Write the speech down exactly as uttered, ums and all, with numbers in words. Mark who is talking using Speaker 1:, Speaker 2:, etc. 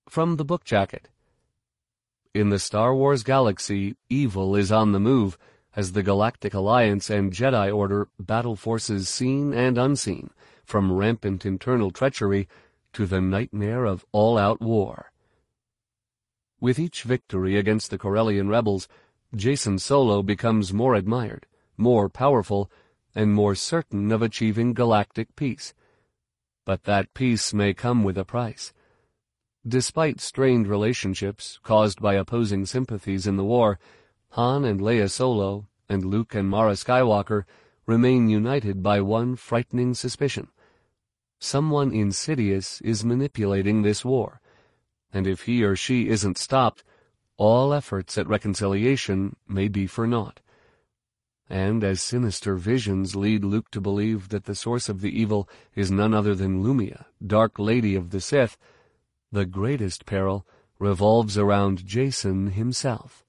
Speaker 1: From the Book Jacket. In the Star Wars galaxy, evil is on the move as the Galactic Alliance and Jedi Order battle forces seen and unseen, from rampant internal treachery to the nightmare of all-out war. With each victory against the Corellian rebels, Jacen Solo becomes more admired, more powerful, and more certain of achieving galactic peace. But that peace may come with a price. Despite strained relationships caused by opposing sympathies in the war, Han and Leia Solo and Luke and Mara Skywalker remain united by one frightening suspicion. Someone insidious is manipulating this war, and if he or she isn't stopped, all efforts at reconciliation may be for naught. And as sinister visions lead Luke to believe that the source of the evil is none other than Lumia, Dark Lady of the Sith, the greatest peril revolves around Jacen himself.